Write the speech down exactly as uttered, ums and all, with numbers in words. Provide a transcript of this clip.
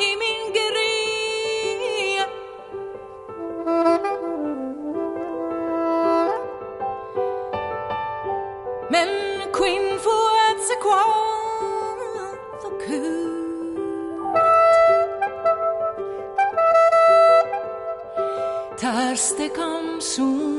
i min gry. Men Queen får ett sig kvar så kul. Tärste kam sun